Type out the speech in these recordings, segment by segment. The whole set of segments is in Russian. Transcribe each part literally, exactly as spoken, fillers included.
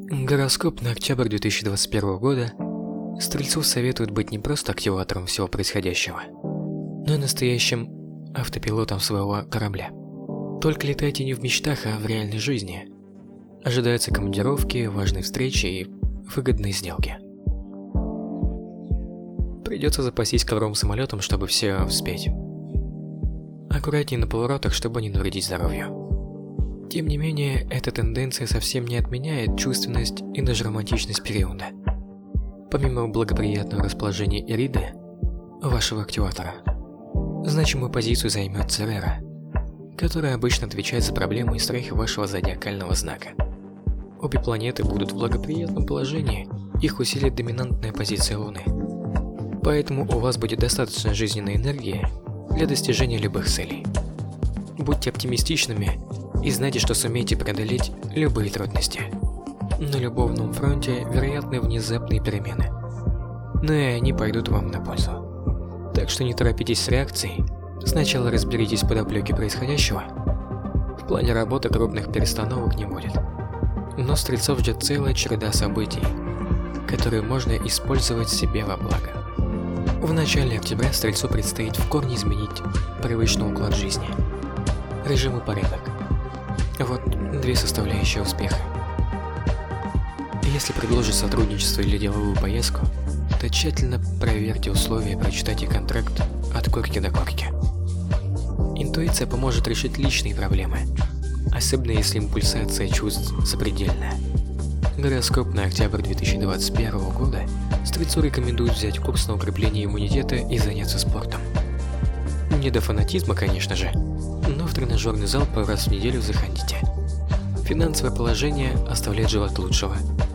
Гороскоп на октябрь две тысячи двадцать первого года Стрельцу советует быть не просто активатором всего происходящего, но и настоящим автопилотом своего корабля. Только летайте не в мечтах, а в реальной жизни. Ожидаются командировки, важные встречи и выгодные сделки. Придется запастись ковровым самолетом, чтобы все успеть. Аккуратнее на поворотах, чтобы не навредить здоровью. Тем не менее, эта тенденция совсем не отменяет чувственность и даже романтичность периода. Помимо благоприятного расположения Ириды, вашего активатора, значимую позицию займет Церера, которая обычно отвечает за проблемы и страхи вашего зодиакального знака. Обе планеты будут в благоприятном положении, их усилит доминантная позиция Луны. Поэтому у вас будет достаточно жизненной энергии для достижения любых целей. Будьте оптимистичными и знайте, что сумеете преодолеть любые трудности. На любовном фронте вероятны внезапные перемены, но и они пойдут вам на пользу. Так что не торопитесь с реакцией, сначала разберитесь в подоплеке происходящего. В плане работы крупных перестановок не будет, но стрельцов ждет целая череда событий, которые можно использовать себе во благо. В начале октября стрельцу предстоит в корне изменить привычный уклад жизни, режим и порядок. Вот две составляющие успеха. Если предложат сотрудничество или деловую поездку, то тщательно проверьте условия и прочитайте контракт от корки до корки. Интуиция поможет решить личные проблемы, особенно если импульсация чувств запредельная. Гороскоп на октябрь две тысячи двадцать первого года Стрельцу рекомендует взять курс на укрепление иммунитета и заняться спортом. Не до фанатизма, конечно же, но в тренажерный зал пару раз в неделю заходите. Финансовое положение оставляет желать лучшего,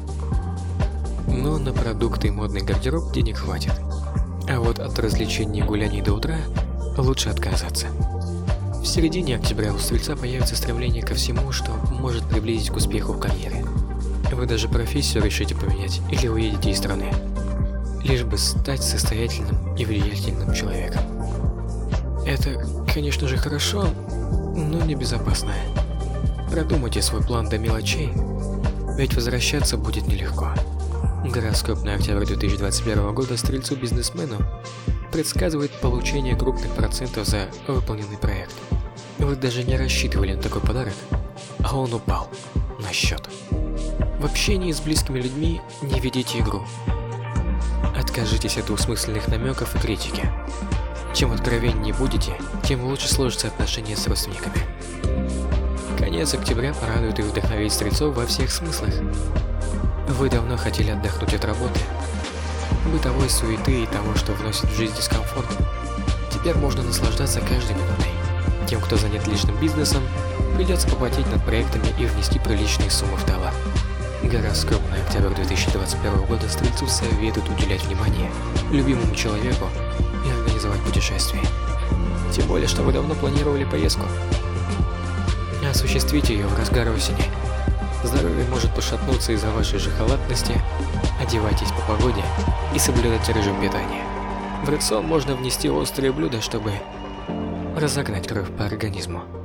но на продукты и модный гардероб денег хватит. А вот от развлечений и гуляний до утра лучше отказаться. В середине октября у Стрельца появится стремление ко всему, что может приблизить к успеху в карьере. Вы даже профессию решите поменять или уедете из страны, лишь бы стать состоятельным и влиятельным человеком. Это, конечно же, хорошо, но небезопасно. Продумайте свой план до мелочей, ведь возвращаться будет нелегко. Гороскоп на октябрь две тысячи двадцать первого года Стрельцу-бизнесмену предсказывает получение крупных процентов за выполненный проект. Вы даже не рассчитывали на такой подарок, а он упал на счет. В общении с близкими людьми не ведите игру. Откажитесь от двусмысленных намеков и критики. Чем откровеннее будете, тем лучше сложатся отношения с родственниками. Конец октября порадует и вдохновит стрельцов во всех смыслах. Вы давно хотели отдохнуть от работы, бытовой суеты и того, что вносит в жизнь дискомфорт. Теперь можно наслаждаться каждой минутой. Тем, кто занят личным бизнесом, придется попотеть над проектами и внести приличные суммы в товар. Гороскоп на октябрь две тысячи двадцать первого года Стрельцу советует уделять внимание любимому человеку и организовать путешествие. Тем более, что вы давно планировали поездку. Осуществите ее в разгар осени. Здоровье может пошатнуться из-за вашей же халатности. Одевайтесь по погоде и соблюдайте режим питания. В рацион можно внести острые блюда, чтобы разогнать кровь по организму.